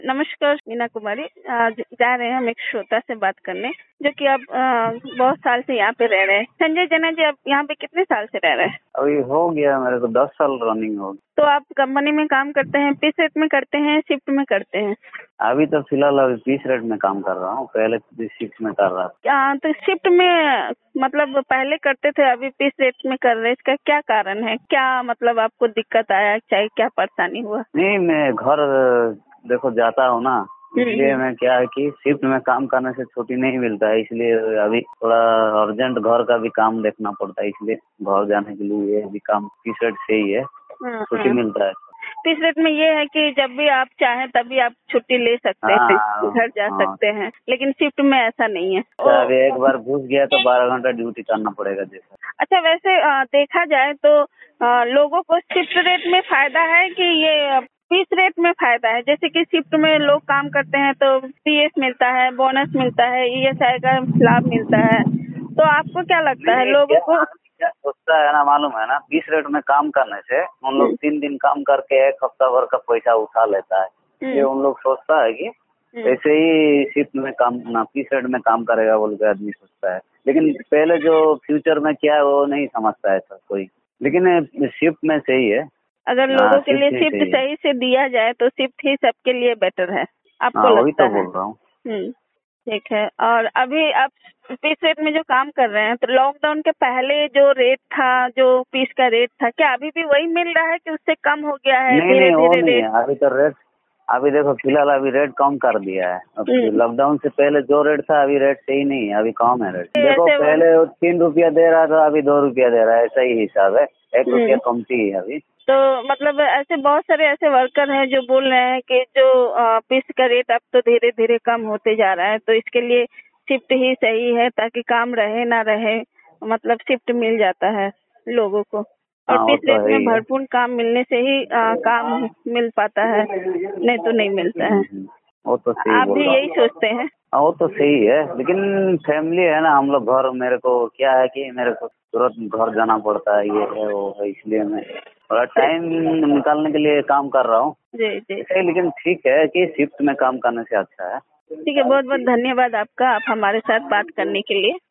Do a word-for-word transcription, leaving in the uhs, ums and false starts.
नमस्कार मीना कुमारी। आज जा रहे हैं हम एक श्रोता से बात करने जो कि अब अ, बहुत साल से यहाँ पे रह रहे हैं। संजय जना जी, आप यहाँ पे कितने साल से रह रहे हैं? अभी हो गया मेरे को दस साल रनिंग हो गया। तो आप कंपनी में काम करते हैं, पीस रेट में करते हैं, शिफ्ट में करते हैं? अभी तो फिलहाल अभी पीस रेट में काम कर रहा हूँ, पहले शिफ्ट में कर रहा था। क्या तो शिफ्ट में मतलब पहले करते थे, अभी पीस रेट में कर रहे हैं, इसका क्या कारण है? क्या मतलब आपको दिक्कत आया, चाहे क्या परेशानी हुआ? नहीं, मैं घर देखो जाता हूँ ना, इसलिए मैं क्या है कि शिफ्ट में काम करने से छुट्टी नहीं मिलता है, इसलिए अभी थोड़ा अर्जेंट घर का भी काम देखना पड़ता है, इसलिए घर जाने के लिए ये भी काम पीस रेट से ही है, छुट्टी मिलता है। पीस रेट में ये है कि जब भी आप चाहें तभी आप छुट्टी ले सकते हैं, घर जा हाँ, सकते हैं, लेकिन शिफ्ट में ऐसा नहीं है। अभी एक बार घुस गया तो बारह घंटा ड्यूटी करना पड़ेगा जैसा। अच्छा, वैसे आ, देखा जाए तो आ, लोगों को शिफ्ट रेट में फायदा है कि ये पीस रेट में फायदा है? जैसे कि शिफ्ट में लोग काम करते हैं तो पीएफ मिलता है, बोनस मिलता है, ईएसआई का लाभ मिलता है, तो आपको क्या लगता है लोगों को? क्या सोचता है ना, मालूम है ना, पीस रेट में काम करने से उन लोग तीन दिन काम करके एक हफ्ता भर का पैसा उठा लेता है। ये उन लोग सोचता है कि ऐसे ही शिफ्ट में काम ना पीस रेट में काम करेगा बोल के आदमी सोचता है, लेकिन पहले जो फ्यूचर में क्या है वो नहीं समझता है सर कोई। लेकिन शिफ्ट में सही है, अगर लोगों के लिए शिफ्ट सही से दिया जाए तो शिफ्ट ही सबके लिए बेटर है, आपको लगता है? वही तो बोल रहा हूँ। ठीक है। और अभी आप पीस रेट में जो काम कर रहे हैं, तो लॉकडाउन के पहले जो रेट था, जो पीस का रेट था, क्या अभी भी वही मिल रहा है कि उससे कम हो गया है? नहीं नहीं, वो नहीं है अभी तो रेट। अभी देखो फिलहाल अभी रेट कम कर दिया है। लॉकडाउन से पहले जो रेट था अभी रेट सही नहीं है, अभी कम है रेट। देखो पहले तीन रुपया दे रहा था, अभी दो रुपया दे रहा है, ऐसा ही हिसाब है, एक रुपया कमती है अभी। तो मतलब ऐसे बहुत सारे ऐसे वर्कर हैं जो बोल रहे हैं कि जो पीस का रेट अब तो धीरे धीरे कम होते जा रहा है, तो इसके लिए शिफ्ट ही सही है, ताकि काम रहे ना रहे, मतलब शिफ्ट मिल जाता है लोगों को। और पीस रेट में भरपूर काम मिलने से ही आ, काम मिल पाता है, नहीं तो नहीं मिलता है। वो तो सही, आप भी यही सोचते हैं? वो तो सही है, लेकिन फैमिली है ना हम लोग, घर मेरे को क्या है कि मेरे को तुरंत घर जाना पड़ता है, ये है वो है, इसलिए मैं थोड़ा टाइम निकालने के लिए काम कर रहा हूँ। जी जी, लेकिन ठीक है कि शिफ्ट में काम करने से अच्छा है। ठीक है। बहुत बहुत धन्यवाद आपका, आप हमारे साथ बात करने के लिए।